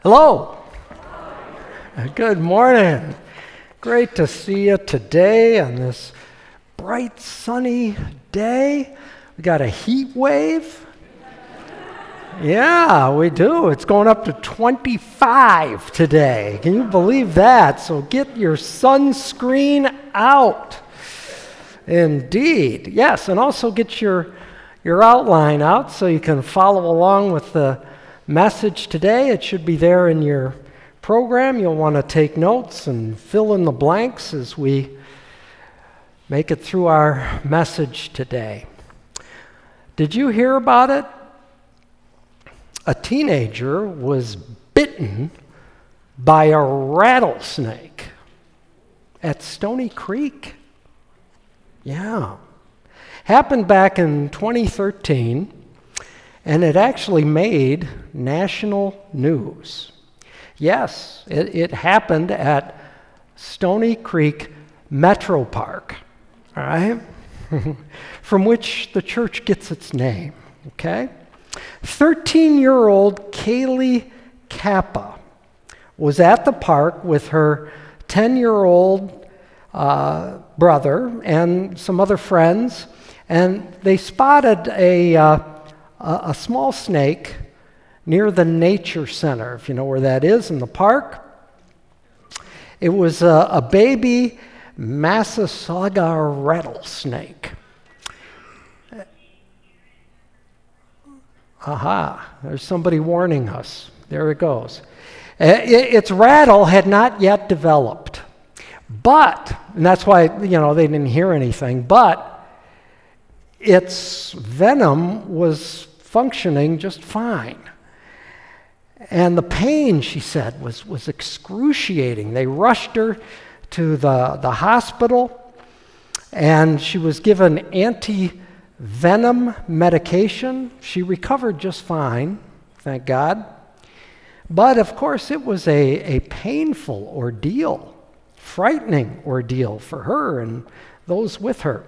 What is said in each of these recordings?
Hello. Good morning. Great to see you today on this bright, sunny day. We got a heat wave. Yeah, we do. It's going up to 25 today. Can you believe that? So get your sunscreen out. Indeed. Yes, and also get your outline out so you can follow along with the message today. It should be there in your program. You'll want to take notes and fill in the blanks as we make it through our message today. Did you hear about it? A teenager was bitten by a rattlesnake at Stony Creek. Yeah. Happened back in 2013. And it actually made national news. Yes, it happened at Stony Creek Metro Park, all right, from which the church gets its name, okay? 13-year-old Kaylee Kappa was at the park with her 10-year-old brother and some other friends, and they spotted a small snake near the Nature Center, if you know where that is, in the park. It was a baby Massasauga rattlesnake. Aha, there's somebody warning us. There it goes. Its rattle had not yet developed. But, and that's why, they didn't hear anything, but its venom was functioning just fine. And the pain, she said, was excruciating. They rushed her to the hospital, and she was given anti-venom medication. She recovered just fine, thank God. But, of course, it was a painful ordeal, frightening ordeal for her and those with her.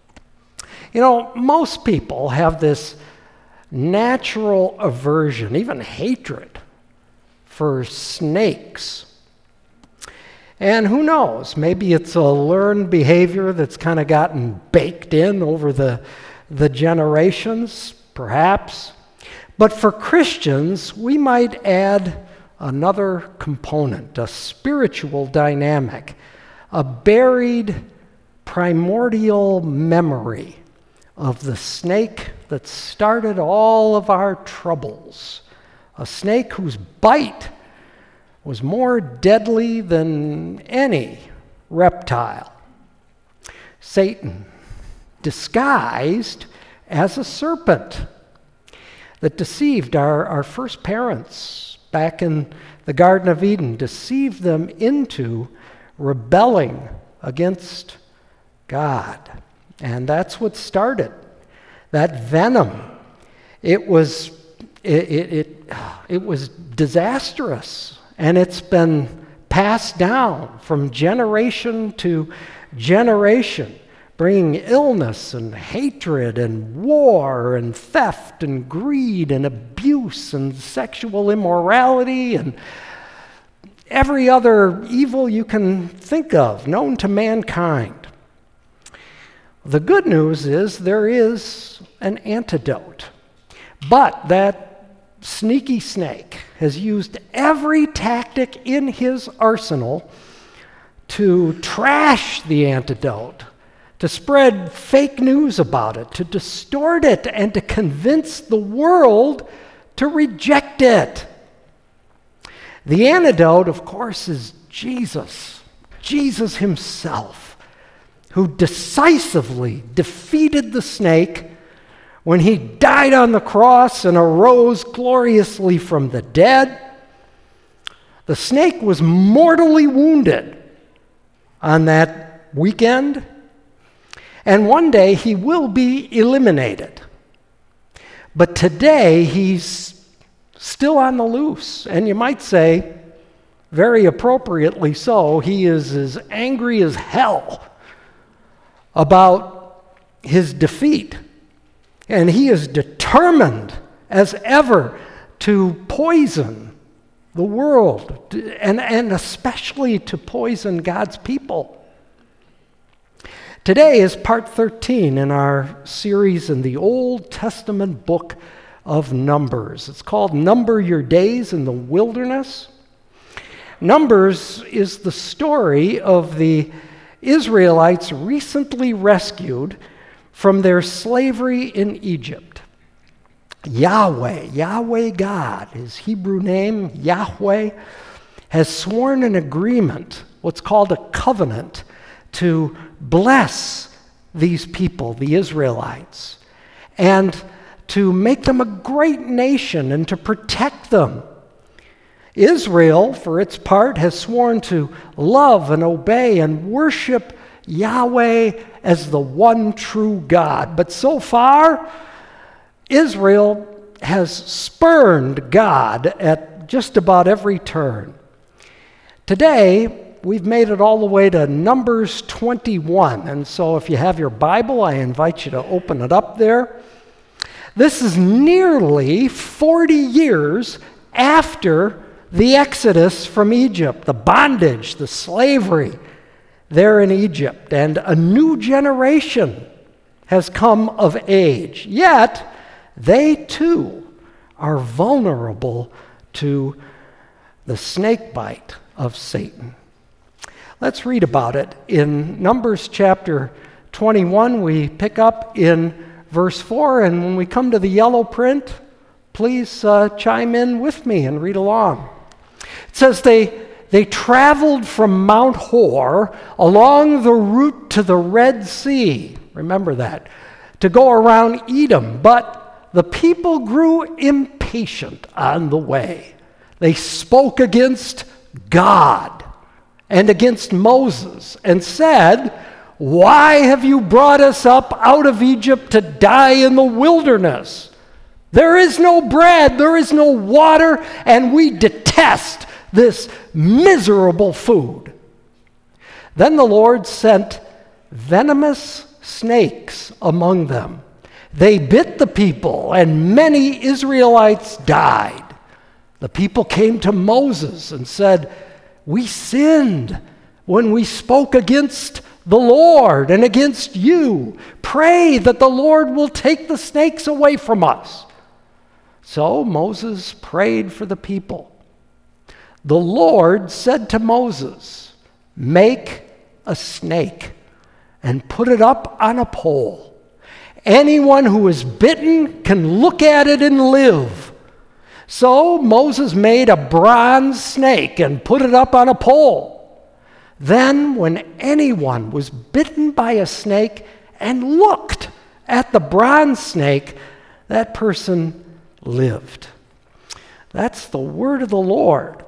Most people have this natural aversion, even hatred, for snakes. And who knows, maybe it's a learned behavior that's kind of gotten baked in over the generations, perhaps. But for Christians, we might add another component, a spiritual dynamic, a buried primordial memory of the snake that started all of our troubles, a snake whose bite was more deadly than any reptile. Satan, disguised as a serpent that deceived our first parents back in the Garden of Eden, deceived them into rebelling against God. And that's what started that venom. It was disastrous, and it's been passed down from generation to generation, bringing illness and hatred and war and theft and greed and abuse and sexual immorality and every other evil you can think of known to mankind. The good news is there is an antidote, but that sneaky snake has used every tactic in his arsenal to trash the antidote, to spread fake news about it, to distort it, and to convince the world to reject it. The antidote, of course, is Jesus himself, who decisively defeated the snake when he died on the cross and arose gloriously from the dead. The snake was mortally wounded on that weekend, and one day he will be eliminated. But today he's still on the loose, and you might say, very appropriately so, he is as angry as hell about his defeat. And he is determined as ever to poison the world, and especially to poison God's people. Today is part 13 in our series in the Old Testament book of Numbers. It's called Number Your Days in the Wilderness. Numbers is the story of the Israelites recently rescued from their slavery in Egypt. Yahweh God, his Hebrew name, Yahweh, has sworn an agreement, what's called a covenant, to bless these people, the Israelites, and to make them a great nation and to protect them. Israel, for its part, has sworn to love and obey and worship Yahweh as the one true God. But so far, Israel has spurned God at just about every turn. Today, we've made it all the way to Numbers 21. And so if you have your Bible, I invite you to open it up there. This is nearly 40 years after the Exodus from Egypt, the bondage, the slavery there in Egypt, and a new generation has come of age. Yet, they too are vulnerable to the snake bite of Satan. Let's read about it. In Numbers chapter 21, we pick up in verse 4, and when we come to the yellow print, please chime in with me and read along. It says they traveled from Mount Hor along the route to the Red Sea, remember that, to go around Edom, but the people grew impatient on the way. They spoke against God and against Moses and said, "Why have you brought us up out of Egypt to die in the wilderness? There is no bread, there is no water, and we detest this miserable food." Then the Lord sent venomous snakes among them. They bit the people, and many Israelites died. The people came to Moses and said, "We sinned when we spoke against the Lord and against you. Pray that the Lord will take the snakes away from us." So Moses prayed for the people. The Lord said to Moses, "Make a snake and put it up on a pole. Anyone who is bitten can look at it and live." So Moses made a bronze snake and put it up on a pole. Then when anyone was bitten by a snake and looked at the bronze snake, that person lived. That's the word of the Lord.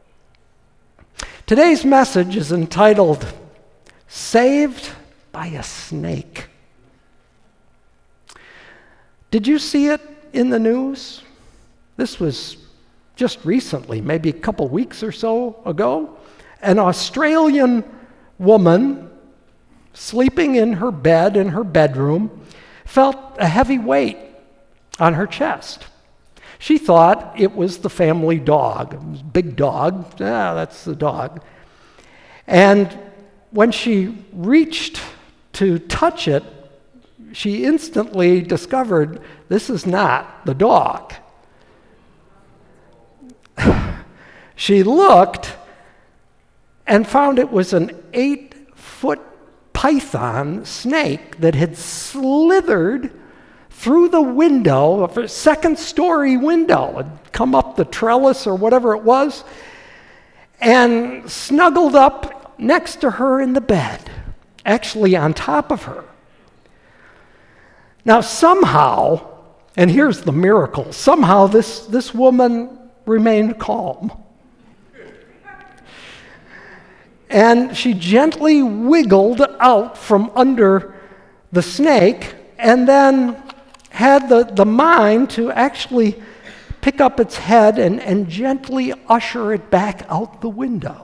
Today's message is entitled, Saved by a Snake. Did you see it in the news? This was just recently, maybe a couple weeks or so ago. An Australian woman sleeping in her bed in her bedroom felt a heavy weight on her chest. She thought it was the family dog. It was a big dog. That's the dog. And when she reached to touch it, she instantly discovered this is not the dog. She looked and found it was an 8-foot python snake that had slithered through the window, a second-story window, had come up the trellis or whatever it was, and snuggled up next to her in the bed, actually on top of her. Now somehow, and here's the miracle, somehow this woman remained calm. And she gently wiggled out from under the snake and then had the mind to actually pick up its head and gently usher it back out the window.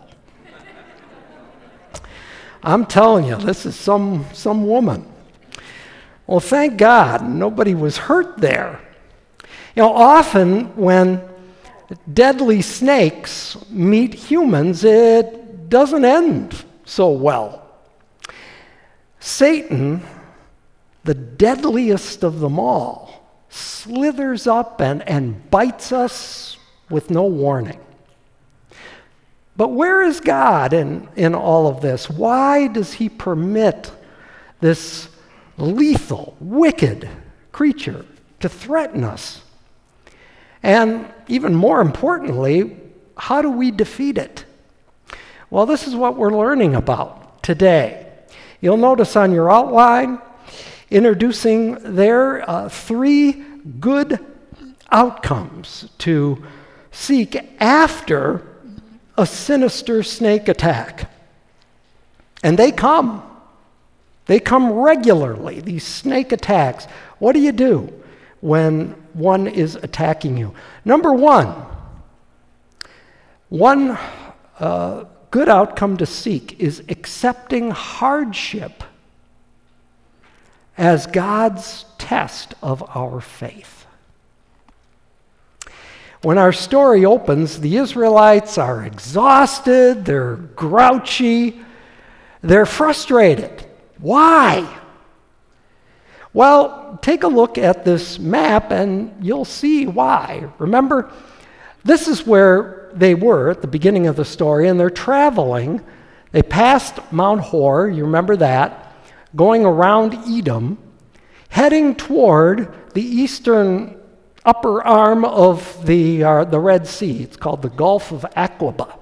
I'm telling you, this is some woman. Well, thank God nobody was hurt there. You know, often when deadly snakes meet humans, it doesn't end so well. Satan, the deadliest of them all, slithers up and bites us with no warning. But where is God in all of this? Why does he permit this lethal, wicked creature to threaten us? And even more importantly, how do we defeat it? Well, this is what we're learning about today. You'll notice on your outline, introducing there 3 good outcomes to seek after a sinister snake attack. And they come. They come regularly, these snake attacks. What do you do when one is attacking you? Number one good outcome to seek is accepting hardship as God's test of our faith. When our story opens, the Israelites are exhausted, they're grouchy, they're frustrated. Why? Well, take a look at this map and you'll see why. Remember, this is where they were at the beginning of the story, and they're traveling. They passed Mount Hor, you remember that, going around Edom, heading toward the eastern upper arm of the Red Sea. It's called the Gulf of Aqaba.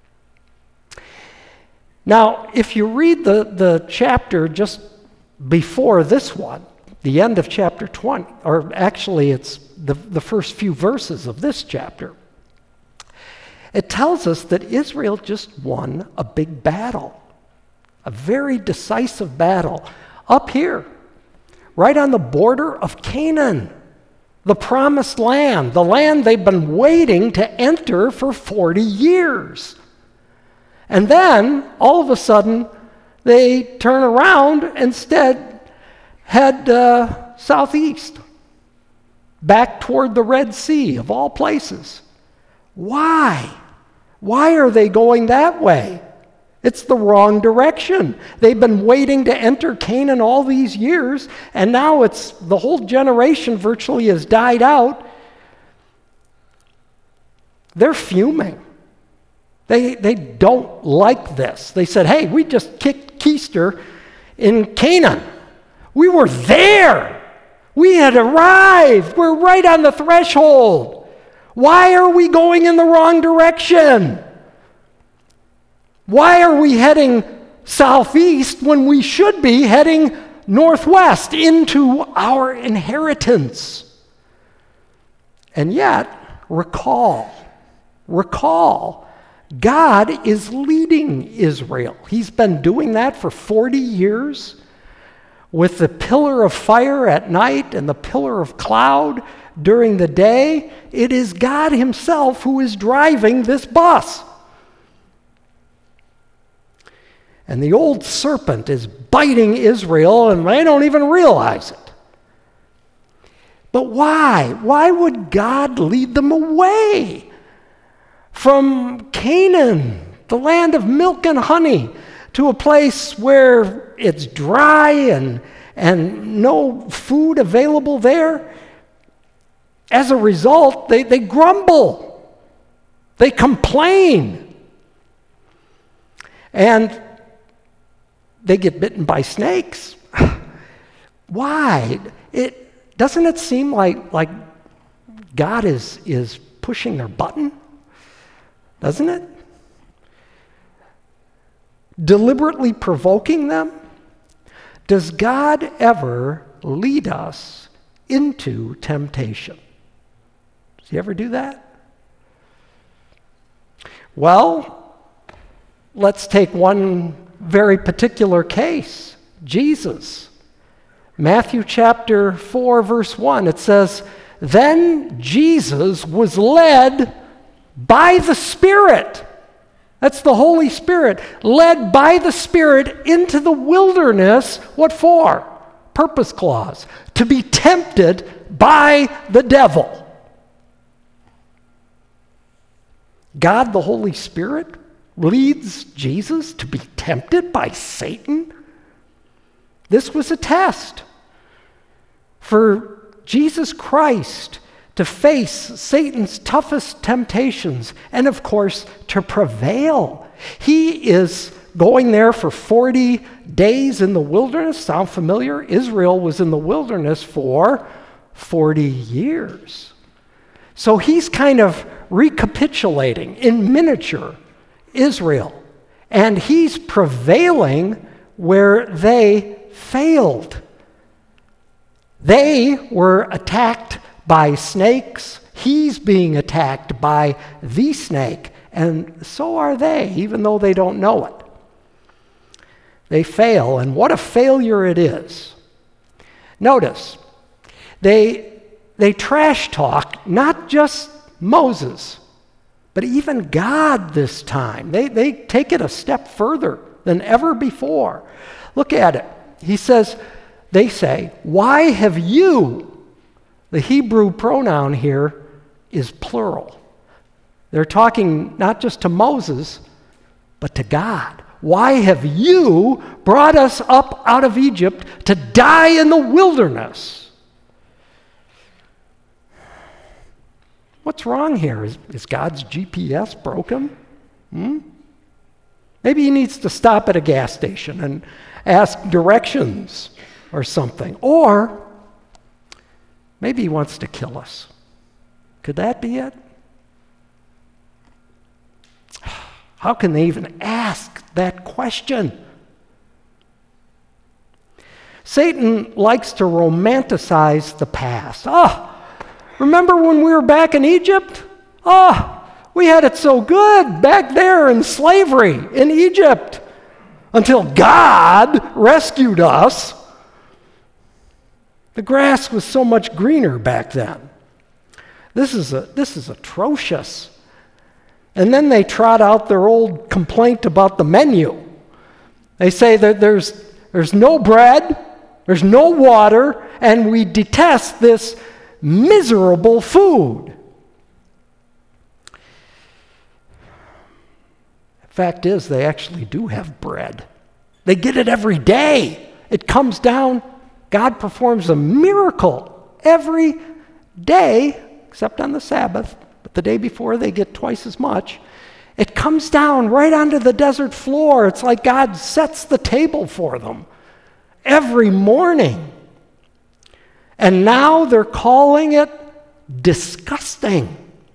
Now, if you read the chapter just before this one, the end of chapter 20, or actually it's the first few verses of this chapter, it tells us that Israel just won a big battle, a very decisive battle, up here, right on the border of Canaan. The promised land, the land they've been waiting to enter for 40 years. And then, all of a sudden, they turn around and instead head southeast, back toward the Red Sea, of all places. Why? Why are they going that way? It's the wrong direction. They've been waiting to enter Canaan all these years, and now it's the whole generation virtually has died out. They're fuming. They don't like this. They said, hey, we just kicked keister in Canaan. We were there. We had arrived. We're right on the threshold. Why are we going in the wrong direction? Why are we heading southeast when we should be heading northwest into our inheritance? And yet, recall, God is leading Israel. He's been doing that for 40 years with the pillar of fire at night and the pillar of cloud during the day. It is God himself who is driving this bus. And the old serpent is biting Israel, and they don't even realize it. But why? Why would God lead them away from Canaan, the land of milk and honey, to a place where it's dry and no food available there? As a result, they grumble. They complain. And they get bitten by snakes. Why? Doesn't it seem like God is pushing their button? Doesn't it? Deliberately provoking them? Does God ever lead us into temptation? Does he ever do that? Well, let's take one very particular case, Jesus. Matthew chapter 4, verse 1, it says, "Then Jesus was led by the Spirit." That's the Holy Spirit. Led by the Spirit into the wilderness. What for? Purpose clause. To be tempted by the devil. God the Holy Spirit leads Jesus to be tempted by Satan? This was a test for Jesus Christ to face Satan's toughest temptations and, of course, to prevail. He is going there for 40 days in the wilderness. Sound familiar? Israel was in the wilderness for 40 years. So he's kind of recapitulating in miniature Israel, and he's prevailing where they failed. They were attacked by snakes. He's being attacked by the snake, and so are they, even though they don't know it. They fail, and what a failure it is. Notice, they trash talk not just Moses, but even God this time. They take it a step further than ever before. Look at it. They say, why have you, the Hebrew pronoun here is plural. They're talking not just to Moses, but to God. Why have you brought us up out of Egypt to die in the wilderness? What's wrong here? Is God's GPS broken? Maybe he needs to stop at a gas station and ask directions or something. Or maybe he wants to kill us. Could that be it? How can they even ask that question? Satan likes to romanticize the past. Remember when we were back in Egypt? We had it so good back there in slavery in Egypt until God rescued us. The grass was so much greener back then. This is atrocious. And then they trot out their old complaint about the menu. They say that there's no bread, there's no water, and we detest this miserable food. Fact is, they actually do have bread. They get it every day. It comes down. God performs a miracle every day, except on the Sabbath. But the day before, they get twice as much. It comes down right onto the desert floor. It's like God sets the table for them every morning. And now they're calling it disgusting.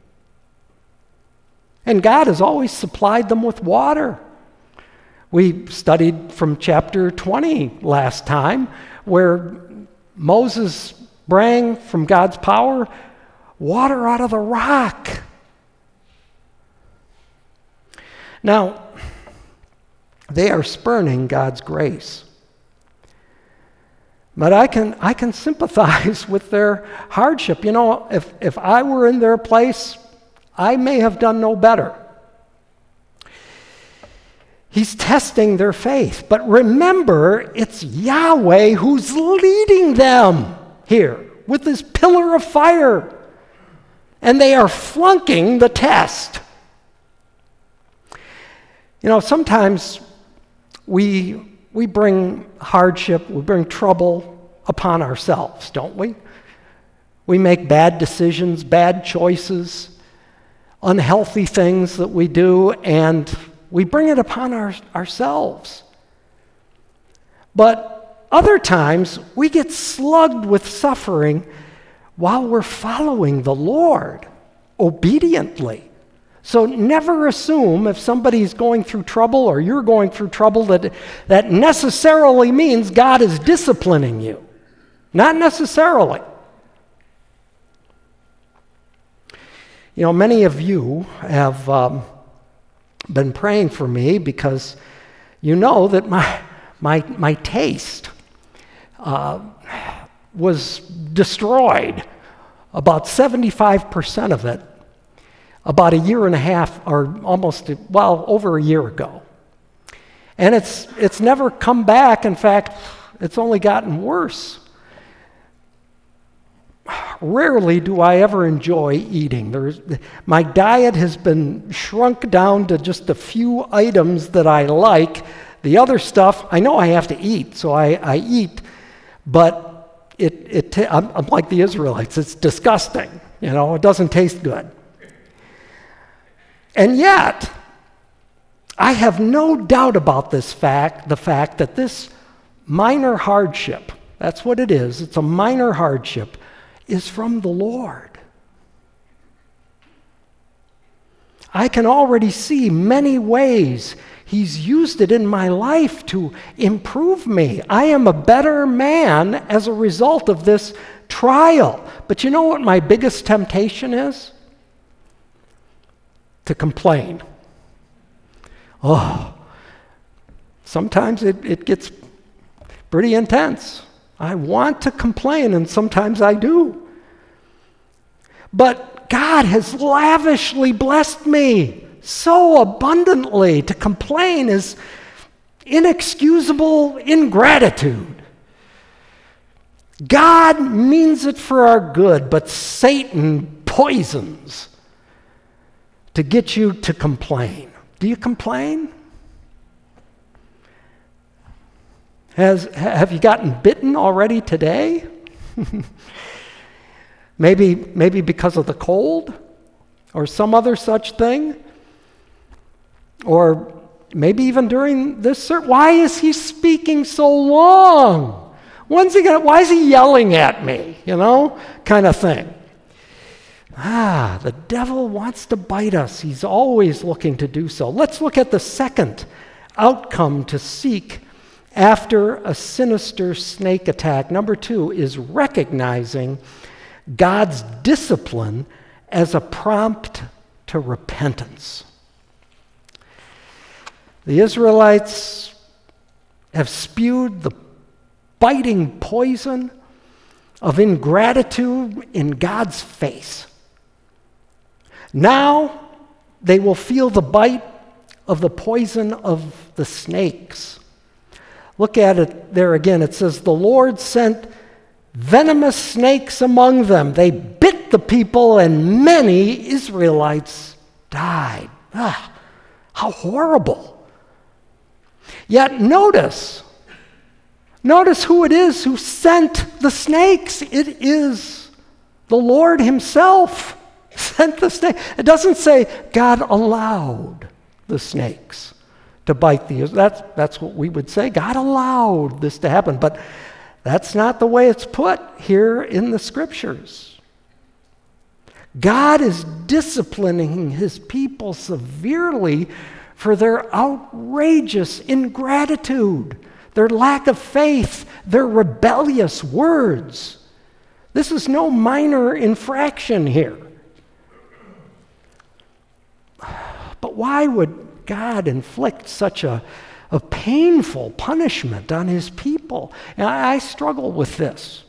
And God has always supplied them with water. We studied from chapter 20 last time, where Moses brought from God's power water out of the rock. Now, they are spurning God's grace. But I can sympathize with their hardship. You know, if I were in their place, I may have done no better. He's testing their faith. But remember, it's Yahweh who's leading them here with this pillar of fire. And they are flunking the test. You know, sometimes we bring hardship, we bring trouble upon ourselves, don't we? We make bad decisions, bad choices, unhealthy things that we do, and we bring it upon ourselves. But other times, we get slugged with suffering while we're following the Lord obediently. So never assume if somebody's going through trouble or you're going through trouble that necessarily means God is disciplining you. Not necessarily. You know, many of you have been praying for me because you know that my taste was destroyed, about 75% of it, about a year and a half, or over a year ago. And it's never come back. In fact, it's only gotten worse. rarely do I ever enjoy eating. My diet has been shrunk down to just a few items that I like. The other stuff, I know I have to eat, so I eat, but I'm like the Israelites. It's disgusting. It doesn't taste good. And yet, I have no doubt about the fact that this minor hardship, that's what it is, it's a minor hardship, is from the Lord. I can already see many ways He's used it in my life to improve me. I am a better man as a result of this trial. But you know what my biggest temptation is? To complain. Oh, sometimes it gets pretty intense. I want to complain, and sometimes I do. But God has lavishly blessed me so abundantly. To complain is inexcusable ingratitude. God means it for our good, but Satan poisons to get you to complain. Do you complain? Have you gotten bitten already today? Maybe because of the cold or some other such thing? Or maybe even during this why is he speaking so long? Why is he yelling at me? Kind of thing. The devil wants to bite us. He's always looking to do so. Let's look at the second outcome to seek after a sinister snake attack. Number 2 is recognizing God's discipline as a prompt to repentance. The Israelites have spewed the biting poison of ingratitude in God's face. Now they will feel the bite of the poison of the snakes. Look at it there again. It says, the Lord sent venomous snakes among them. They bit the people, and many Israelites died. How horrible. Yet notice who it is who sent the snakes. It is the Lord himself sent the snake. It doesn't say God allowed the snakes to bite the Israelites. That's what we would say. God allowed this to happen, but that's not the way it's put here in the scriptures. God is disciplining his people severely for their outrageous ingratitude, their lack of faith, their rebellious words. This is no minor infraction here. But why would God inflict such a painful punishment on his people? And I struggle with this.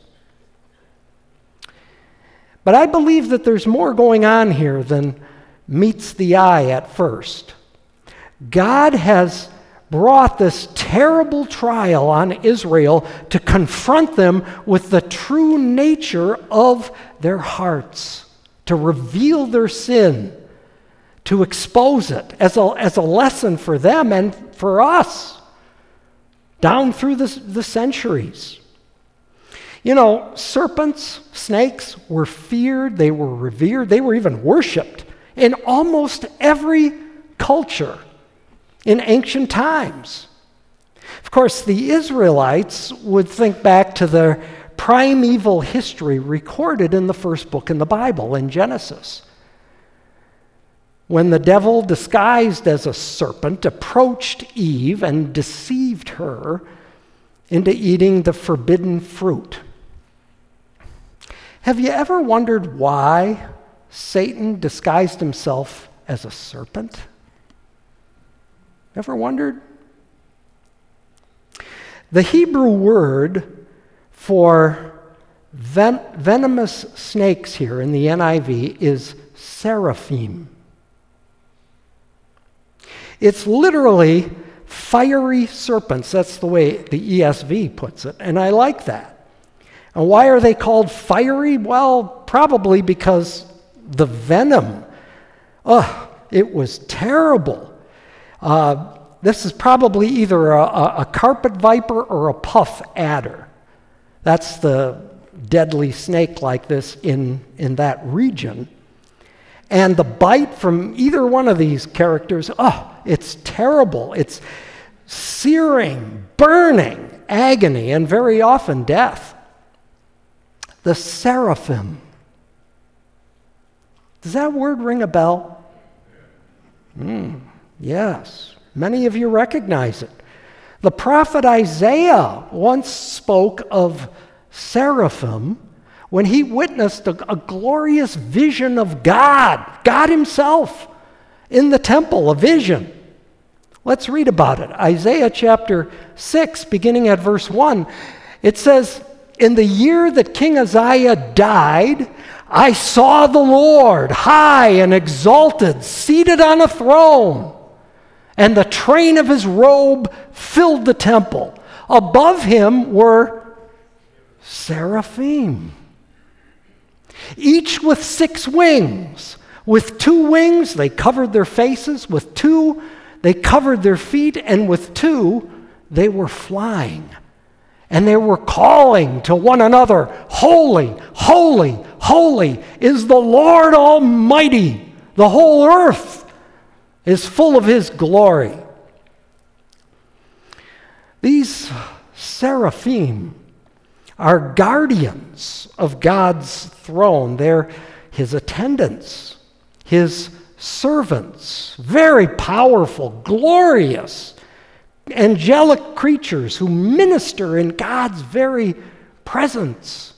But I believe that there's more going on here than meets the eye at first. God has brought this terrible trial on Israel to confront them with the true nature of their hearts, to reveal their sin, to expose it as a lesson for them and for us down through the centuries. Serpents, snakes were feared, they were revered, they were even worshipped in almost every culture in ancient times. Of course, the Israelites would think back to their primeval history recorded in the first book in the Bible, in Genesis, when the devil, disguised as a serpent, approached Eve and deceived her into eating the forbidden fruit. Have you ever wondered why Satan disguised himself as a serpent? Ever wondered? The Hebrew word for venomous snakes here in the NIV is seraphim. It's literally fiery serpents. That's the way the ESV puts it, and I like that. And why are they called fiery? Well, probably because the venom, it was terrible. This is probably either a carpet viper or a puff adder. That's the deadly snake like this in that region. And the bite from either one of these characters, it's terrible. It's searing, burning agony, and very often death. The seraphim. Does that word ring a bell? Yes. Many of you recognize it. The prophet Isaiah once spoke of seraphim when he witnessed a glorious vision of God himself in the temple, a vision. Let's read about it. Isaiah chapter 6, beginning at verse 1, it says, "In the year that King Uzziah died, I saw the Lord high and exalted, seated on a throne, and the train of his robe filled the temple. Above him were seraphim, each with 6 wings. With 2 wings they covered their faces, with 2 they covered their feet, and with 2 they were flying. And they were calling to one another, 'Holy, holy, holy is the Lord Almighty. The whole earth is full of his glory.'" These seraphim are guardians of God's throne. They're his attendants, his servants, very powerful, glorious, angelic creatures who minister in God's very presence.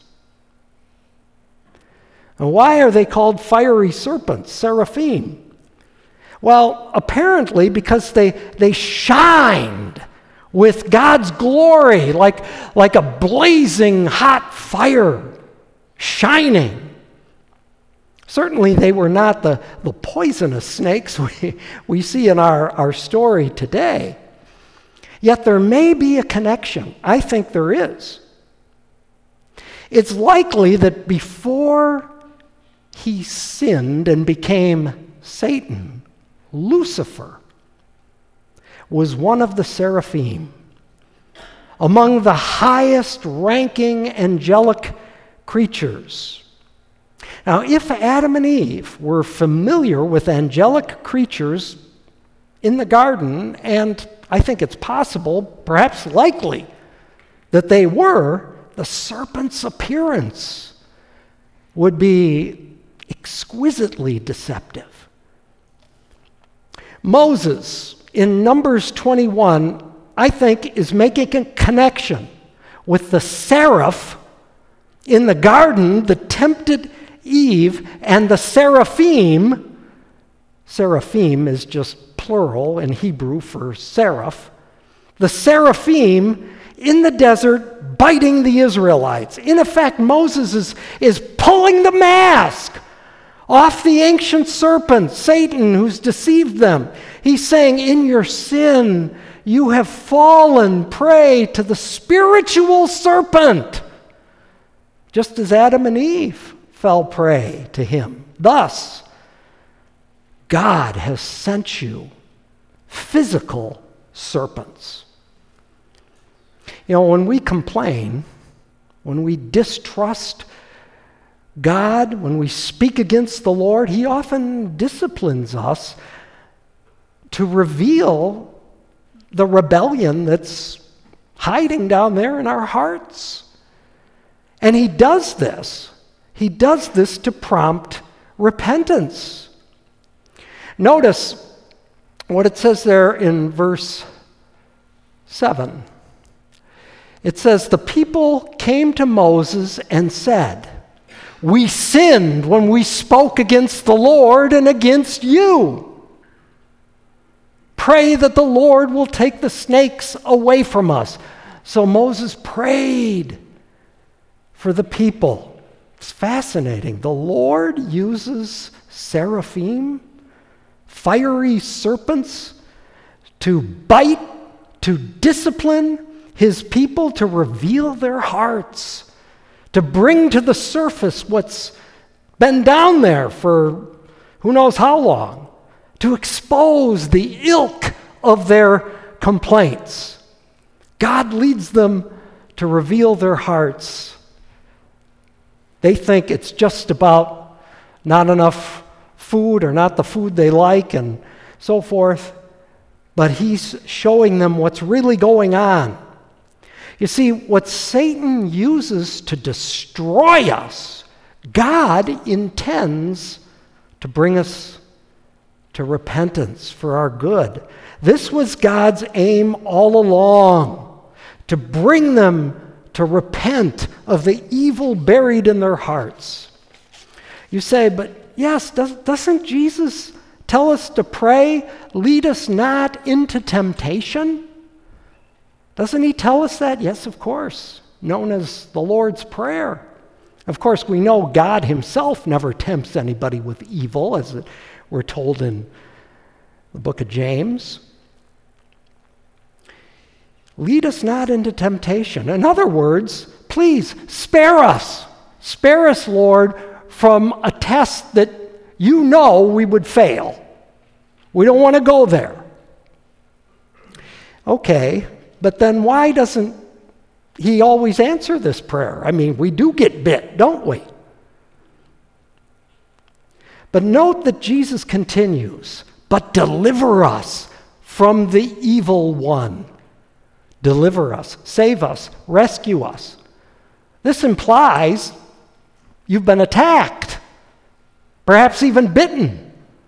And why are they called fiery serpents, seraphim? Well, apparently because they shined with God's glory like a blazing hot fire shining. Certainly they were not the poisonous snakes we see in our story today. Yet there may be a connection. I think there is. It's likely that before he sinned and became Satan, Lucifer was one of the seraphim, among the highest ranking angelic creatures. Now, if Adam and Eve were familiar with angelic creatures in the garden, and I think it's possible, perhaps likely, that they were, the serpent's appearance would be exquisitely deceptive. Moses, in Numbers 21, I think, is making a connection with the seraph in the garden that tempted Eve, and the seraphim. Seraphim is just plural in Hebrew for seraph. The seraphim in the desert biting the Israelites. In effect, Moses is pulling the mask off the ancient serpent, Satan, who's deceived them. He's saying, in your sin, you have fallen prey to the spiritual serpent, just as Adam and Eve fell prey to him. Thus, God has sent you physical serpents. You know, when we complain, when we distrust God, when we speak against the Lord, he often disciplines us to reveal the rebellion that's hiding down there in our hearts. And he does this. He does this to prompt repentance. Notice what it says there in verse 7. It says, "The people came to Moses and said, 'We sinned when we spoke against the Lord and against you. Pray that the Lord will take the snakes away from us.'" So Moses prayed for the people. It's fascinating. The Lord uses seraphim, fiery serpents, to bite, to discipline his people, to reveal their hearts, to bring to the surface what's been down there for who knows how long, to expose the ilk of their complaints. God leads them to reveal their hearts. They think it's just about not enough food or not the food they like and so forth, but he's showing them what's really going on. You see, what Satan uses to destroy us, God intends to bring us to repentance for our good. This was God's aim all along, to bring them to repent of the evil buried in their hearts. You say, but yes, doesn't Jesus tell us to pray, lead us not into temptation? Doesn't he tell us that? Yes, of course, known as the Lord's Prayer. Of course, we know God himself never tempts anybody with evil, as we're told in the book of James. Lead us not into temptation. In other words, please spare us. Spare us, Lord, from a test that you know we would fail. We don't want to go there. Okay, but then why doesn't he always answer this prayer? I mean, we do get bit, don't we? But note that Jesus continues, but deliver us from the evil one. Deliver us, save us, rescue us. This implies you've been attacked, perhaps even bitten.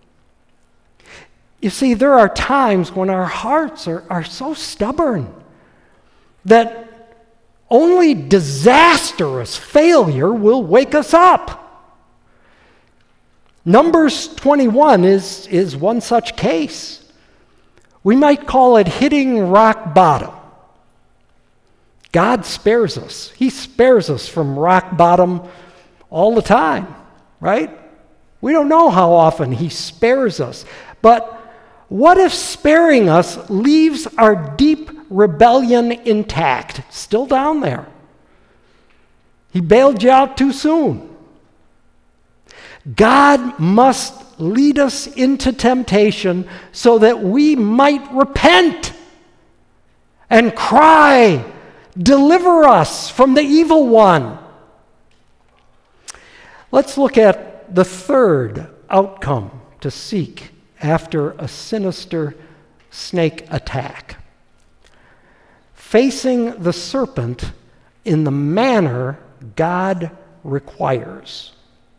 You see, there are times when our hearts are so stubborn that only disastrous failure will wake us up. Numbers 21 is one such case. We might call it hitting rock bottom. God spares us. He spares us from rock bottom all the time, right? We don't know how often he spares us. But what if sparing us leaves our deep rebellion intact, still down there? He bailed you out too soon. God must lead us into temptation so that we might repent and cry, deliver us from the evil one. Let's look at the third outcome to seek after a sinister snake attack. Facing the serpent in the manner God requires.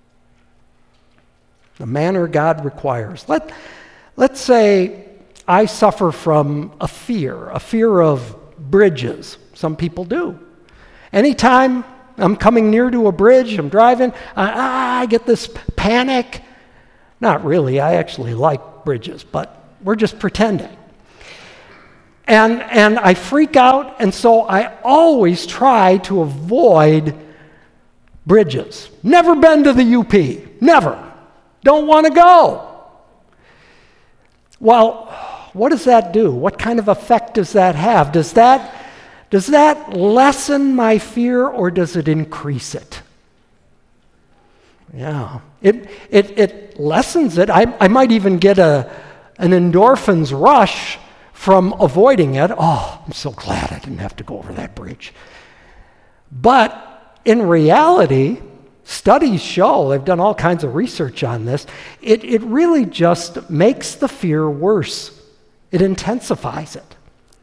The manner God requires. Let's say I suffer from a fear of bridges. Some people do. Anytime I'm coming near to a bridge, I'm driving, I get this panic. Not really, I actually like bridges, but we're just pretending. And I freak out, and so I always try to avoid bridges. Never been to the UP, never. Don't want to go. Well, what does that do? What kind of effect does that have? Does that lessen my fear, or does it increase it? Yeah, it lessens it. I might even get an endorphins rush from avoiding it. Oh, I'm so glad I didn't have to go over that bridge. But in reality, studies show, they've done all kinds of research on this, it really just makes the fear worse. It intensifies it.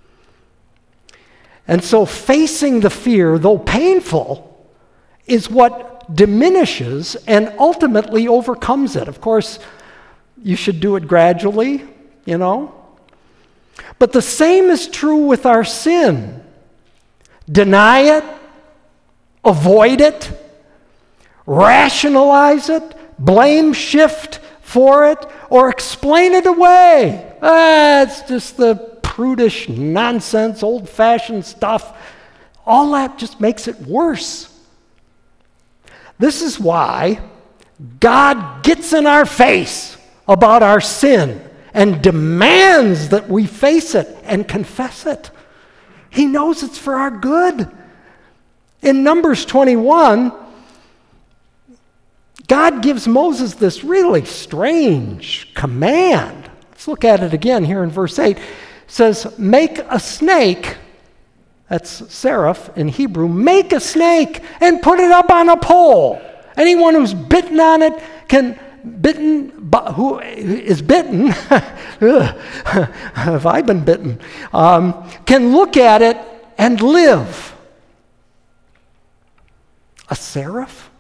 And so facing the fear, though painful, is what diminishes and ultimately overcomes it. Of course, you should do it gradually, you know. But the same is true with our sin. Deny it, avoid it, rationalize it, blame shift for it, or explain it away. It's just the prudish nonsense, old-fashioned stuff. All that just makes it worse. This is why God gets in our face about our sin and demands that we face it and confess it. He knows it's for our good. In Numbers 21, God gives Moses this really strange command. Let's look at it again here in verse 8. It says, make a snake, that's seraph in Hebrew, make a snake and put it up on a pole. Anyone who's bitten on it who is bitten, have I been bitten, can look at it and live. A seraph?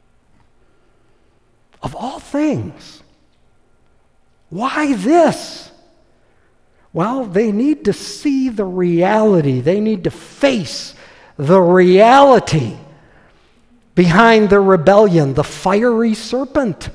Of all things. Why this? Well, they need to see the reality. They need to face the reality behind the rebellion, the fiery serpent.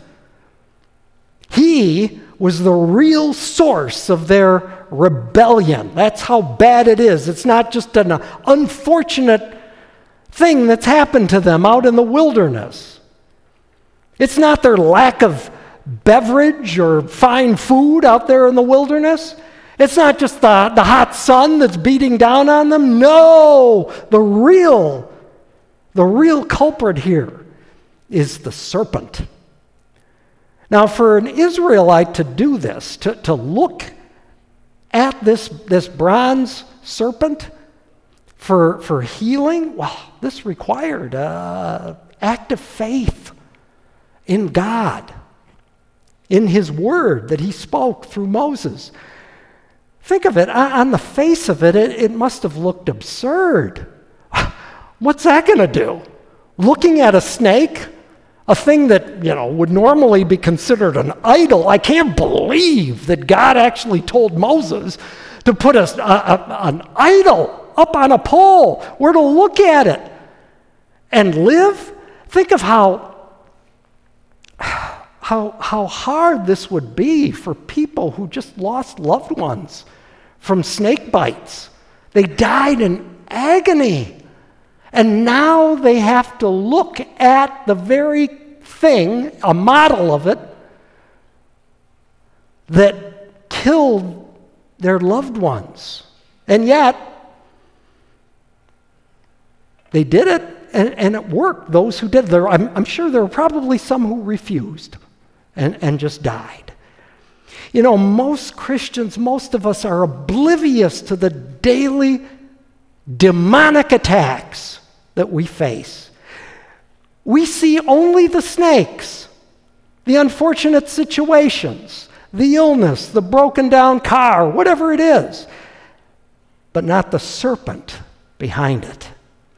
He was the real source of their rebellion. That's how bad it is. It's not just an unfortunate thing that's happened to them out in the wilderness. It's not their lack of beverage or fine food out there in the wilderness. It's not just the hot sun that's beating down on them. No, the real culprit here is the serpent. Now, for an Israelite to do this, to look at this bronze serpent for healing, well, this required act of faith in God, in His Word that He spoke through Moses. Think of it, on the face of it, it must have looked absurd. What's that going to do? Looking at a snake, a thing that, would normally be considered an idol. I can't believe that God actually told Moses to put an idol up on a pole where to look at it and live. Think of how hard this would be for people who just lost loved ones from snake bites. They died in agony. And now they have to look at the very thing, a model of it, that killed their loved ones. And yet, they did it, and it worked. Those who did, I'm sure there were probably some who refused and just died. Most Christians, most of us are oblivious to the daily demonic attacks that we face. We see only the snakes, the unfortunate situations, the illness, the broken down car, whatever it is, but not the serpent behind it.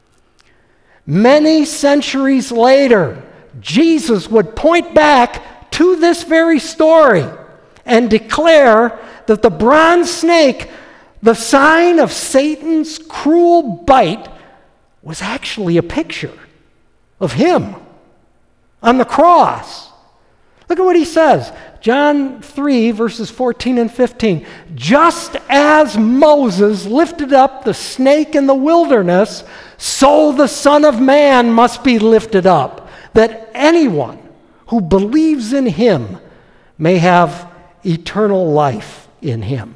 Many centuries later, Jesus would point back to this very story and declare that the bronze snake, the sign of Satan's cruel bite, was actually a picture of him on the cross. Look at what he says. John 3, verses 14 and 15. Just as Moses lifted up the snake in the wilderness, so the Son of Man must be lifted up, that anyone who believes in him may have eternal life in him.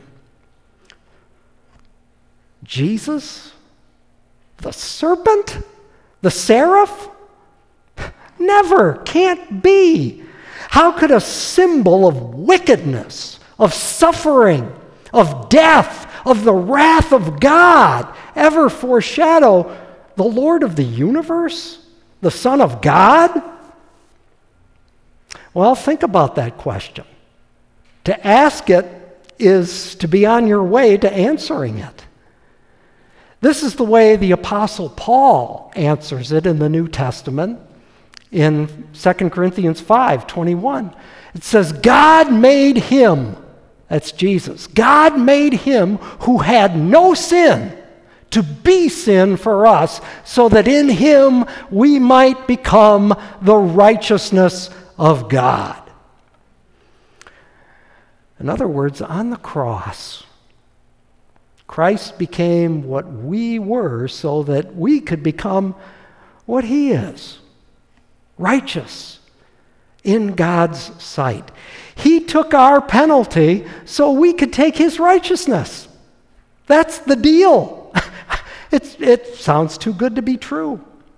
Jesus, the serpent, the seraph? Never, can't be. How could a symbol of wickedness, of suffering, of death, of the wrath of God ever foreshadow the Lord of the universe, the Son of God? Well, think about that question. To ask it is to be on your way to answering it. This is the way the Apostle Paul answers it in the New Testament in 2 Corinthians 5:21. It says, God made him, that's Jesus, God made him who had no sin to be sin for us, so that in him we might become the righteousness of God. In other words, on the cross, Christ became what we were so that we could become what he is, righteous in God's sight. He took our penalty so we could take his righteousness. That's the deal. It sounds too good to be true.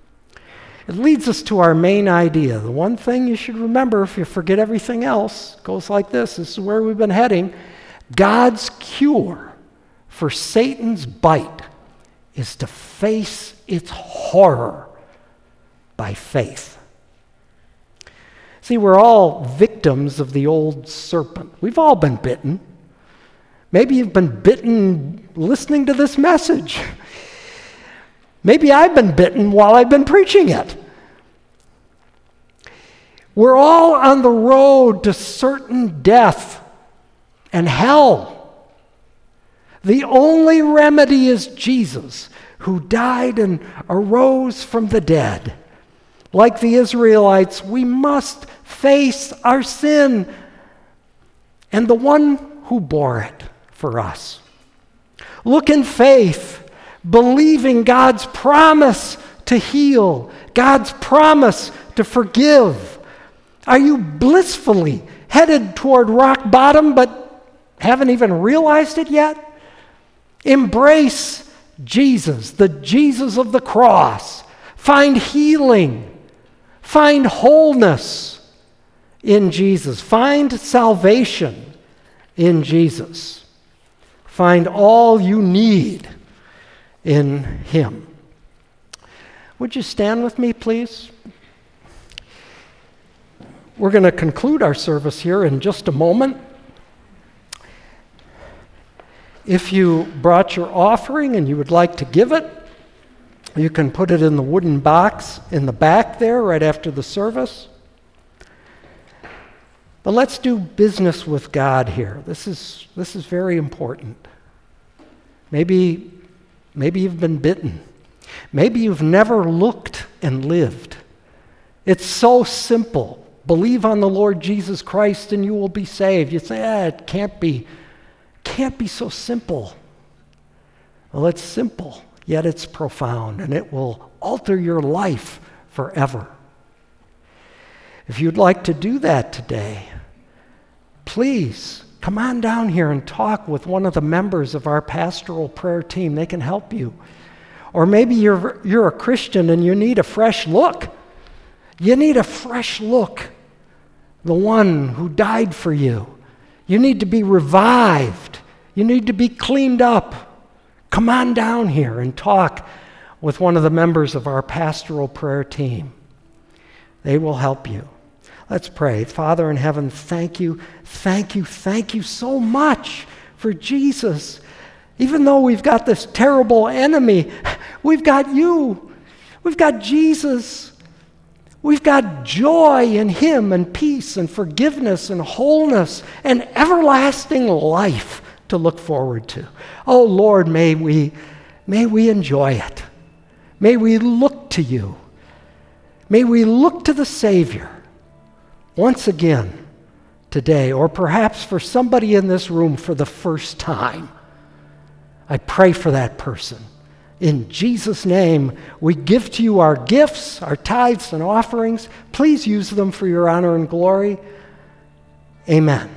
it leads us to our main idea. The one thing you should remember, if you forget everything else, goes like this. This is where we've been heading. God's cure for Satan's bite is to face its horror by faith. See, we're all victims of the old serpent. We've all been bitten. Maybe you've been bitten listening to this message. Maybe I've been bitten while I've been preaching it. We're all on the road to certain death and hell. The only remedy is Jesus, who died and arose from the dead. Like the Israelites, we must face our sin and the one who bore it for us. Look in faith, believing God's promise to heal, God's promise to forgive. Are you blissfully headed toward rock bottom but haven't even realized it yet? Embrace Jesus, the Jesus of the cross. Find healing. Find wholeness in Jesus. Find salvation in Jesus. Find all you need in Him. Would you stand with me, please? We're going to conclude our service here in just a moment. If you brought your offering and you would like to give it, you can put it in the wooden box in the back there right after the service. But let's do business with God here. This is very important. Maybe you've been bitten. Maybe you've never looked and lived. It's so simple. Believe on the Lord Jesus Christ and you will be saved. You say, it can't be so simple. Well, it's simple, yet it's profound, and it will alter your life forever. If you'd like to do that today, please come on down here and talk with one of the members of our pastoral prayer team. They can help you. Or maybe you're a Christian and you need a fresh look. You need a fresh look. The one who died for you. You need to be revived. You need to be cleaned up. Come on down here and talk with one of the members of our pastoral prayer team. They will help you. Let's pray. Father in heaven, thank you so much for Jesus. Even though we've got this terrible enemy, we've got you. We've got Jesus. We've got joy in Him and peace and forgiveness and wholeness and everlasting life to look forward to. Oh Lord, may we enjoy it. May we look to you. May we look to the Savior once again today, or perhaps for somebody in this room for the first time. I pray for that person. In Jesus' name, we give to you our gifts, our tithes and offerings. Please use them for your honor and glory. Amen.